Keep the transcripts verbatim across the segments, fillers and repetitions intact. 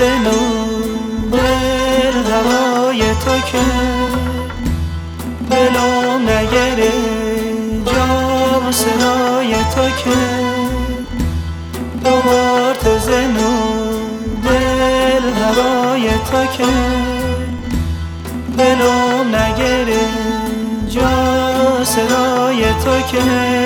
زنو دل هوای تو که دلم نگره جام سرای تو که دوبار تو زنو دل هوای تو که دلم نگره جا سرای تو که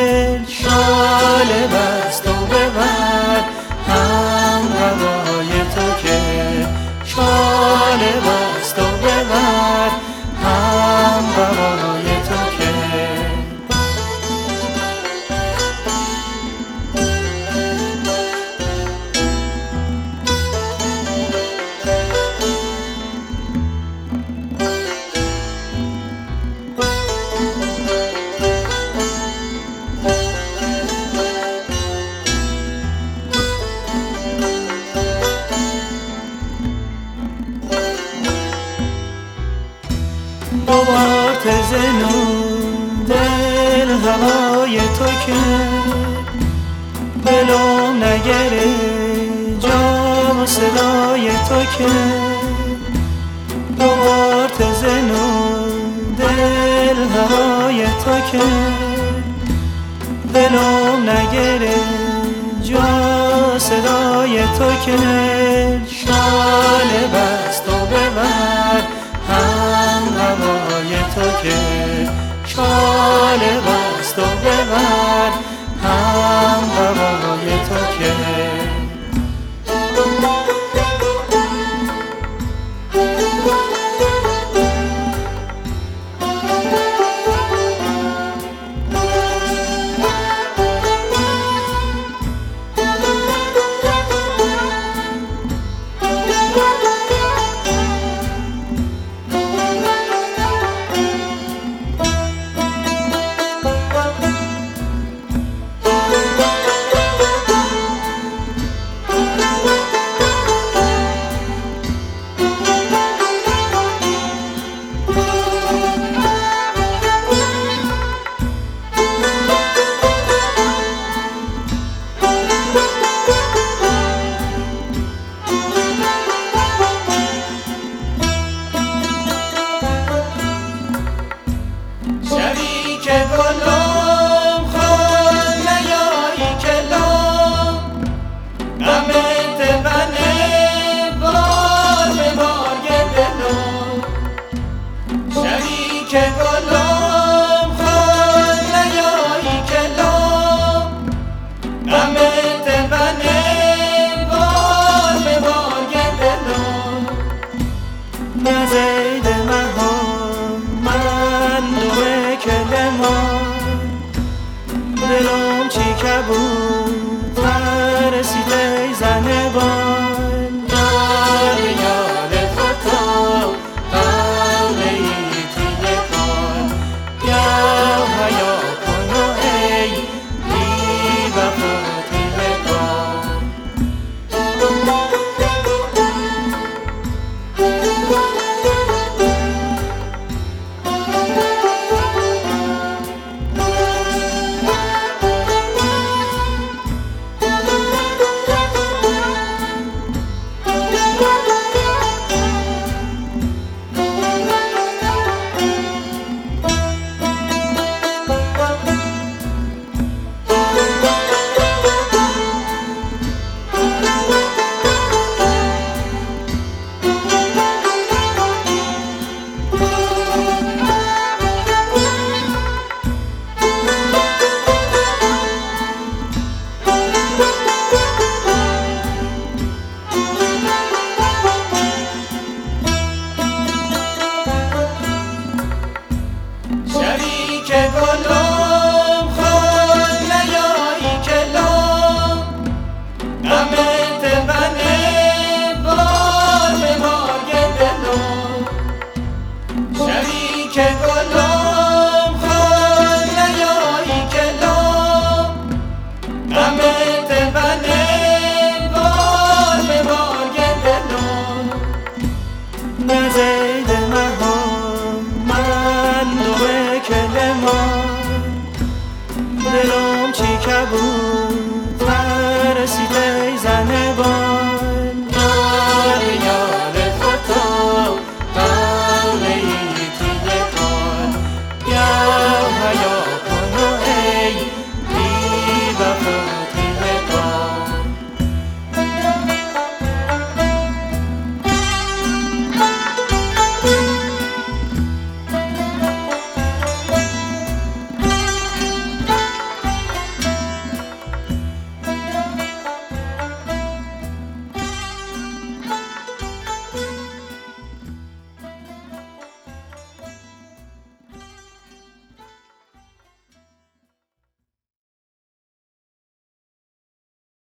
شال بست و ببر هم هوای تو که شال بست و ببر هم هوای تو که دوبار تزنو دل هوای تو که دلم نگره جام صدای تو که دوبار تزنو دل هوای تو که دلم نگره جا صدای تو که شال بست و ببر هم هوای تو که شال بست و ببر هم هوای تو که که گلم خود نیایی کلم غم تبنه بار به بار گدلم نزید مهان من دوه کلمان دلم چی کبود ترسیده زنه بان دار یاد خطا که گلم خود نیایی کلم غم تبنه بار به بار گدلم شبی که گلم خود نیایی کلم غم تبنه بار به بار گدلم نزید مهان من دوه کلمان دلم چی کبود ترسیده زنه بان